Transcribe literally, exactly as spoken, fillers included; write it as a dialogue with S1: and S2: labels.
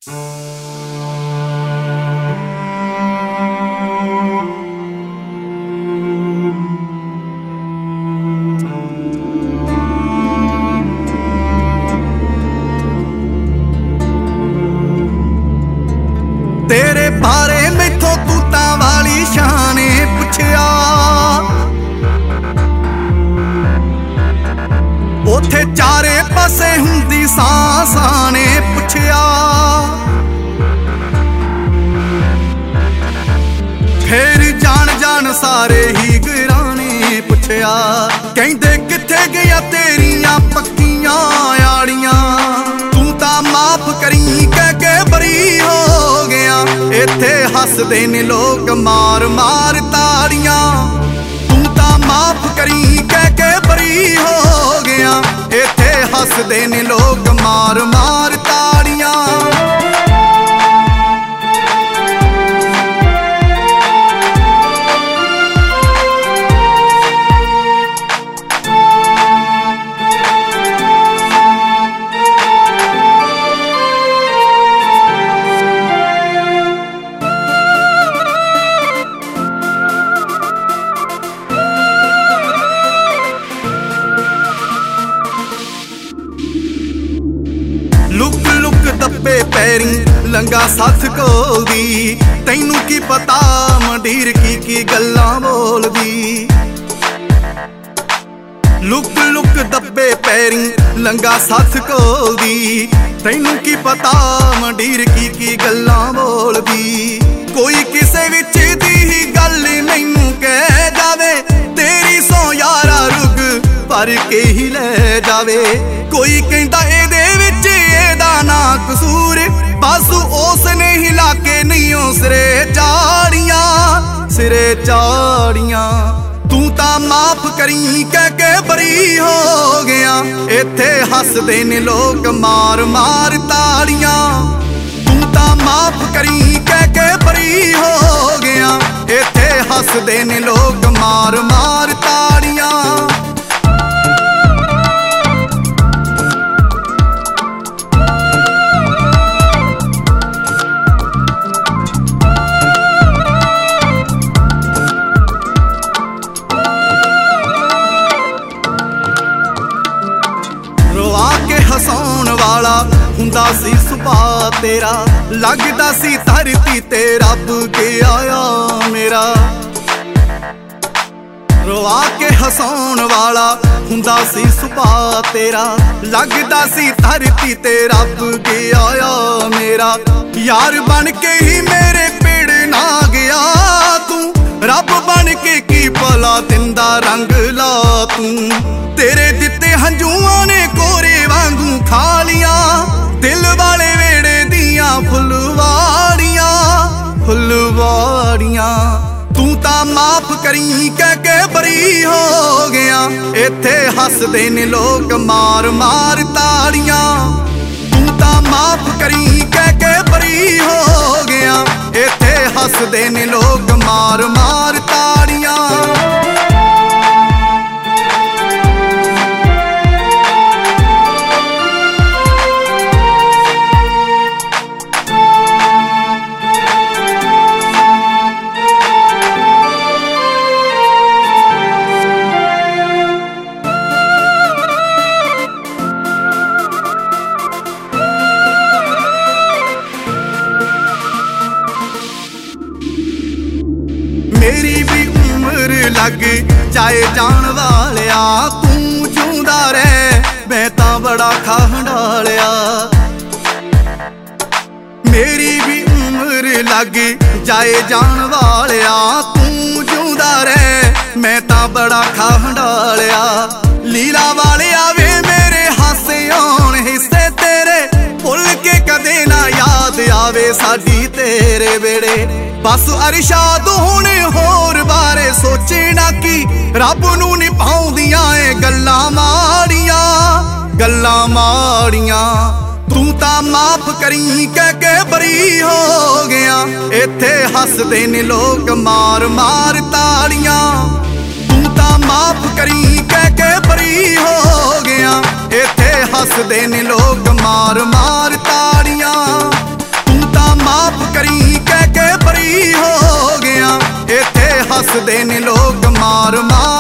S1: तेरे बारे मैथों तूतां वाली शाने पुछया, ओथे चारे पासे हुंदी सांसां ने पुछया। फिर जान जान सारे ही घराने पुछया, कहंदे किथे गया तेरियां पक्कियां याड़ियां, तू तां माफ करी कह के बरी हो गया। इत्थे हसदे ने लोग मार मार ताड़ियां, तू तां माफ करी कह के बरी हो गया। इत्थे हसदे ने लोग मार मार ताड़ियां। लुक लुक दब्बे पैरी लंगा सथ कोलदी, तैनू की पता मंडीर की की गल्लां बोलदी। लुक लुक दब्बे पैरी लंगा सथ कोलदी, तैनू की पता मंडीर की की गल्लां बोलदी। कोई किसे विच दी ही गल मैनू कह जावे, तेरी सौ यारा रुग पर के ही ले जावे। कोई कहंदा एदे विच एदा ना कसूर, बस उसने ही लाके नहीं सिरे चाड़ियां सिरे चाड़ियां। तू तां माफ करी कह के बरी हो गया। इत्थे हसदे ने लोग मार मार ताड़ियां, तू तां माफ करी कह के बरी हो गया। इत्थे हसदे ने लोग मार मार ताड़ियां। हसाउण वाला हुंदा सी सुभाऽ तेरा, लगदा सी धरती ते रब के आया मेरा। रोआ के हसाउण वाला हुंदा सी सुभाऽ तेरा, लगदा सी धरती ते रब के आया मेरा। यार बन के ही मेरे पेड़ ना गया तू, रब बन के की भला दिंदा रंग ला तू। तेरे दिते हंझूआं ने कोरे वांगू खा लिया, दिल वाले वेड़े दियां फुलवाड़ियां फुलवाड़ियां। तू तां माफ करी कह के बरी हो गया। इत्थे हसदे ने लोग मार मार ताड़ियां, तू तां माफ करी कह के बरी हो गया। इत्थे हसदे ने लोग मार मार ताड़ियां। मेरी भी उम्र लग जाए जान वालिया, तू जूंदा रह मैं तां बड़ा खांडालिया। मेरी भी उम्र लग जाए जान वालिया, तू जूंदा रह मैं तां बड़ा खांडालिया। लीला वालिया वे मेरे हासे आउण हिस्से तेरे, भुल के कदे ना याद आवे साडी तेरे वेड़े। बस अरशाद हुणे होर बारे सोचे ना कि रब नू निभाउंदियां ए गल्लां माड़ियां गल्लां माड़ियां। तू तां माफ करी कह के बरी हो गया। इत्थे हसदे ने लोग मार मार ताड़ियां, तू तां माफ करी कह के बरी हो गया। इत्थे हसदे ने लोग मार मार ताड़ियां। ਨੇ ਲੋਕ ਮਾਰ ਮਾਰ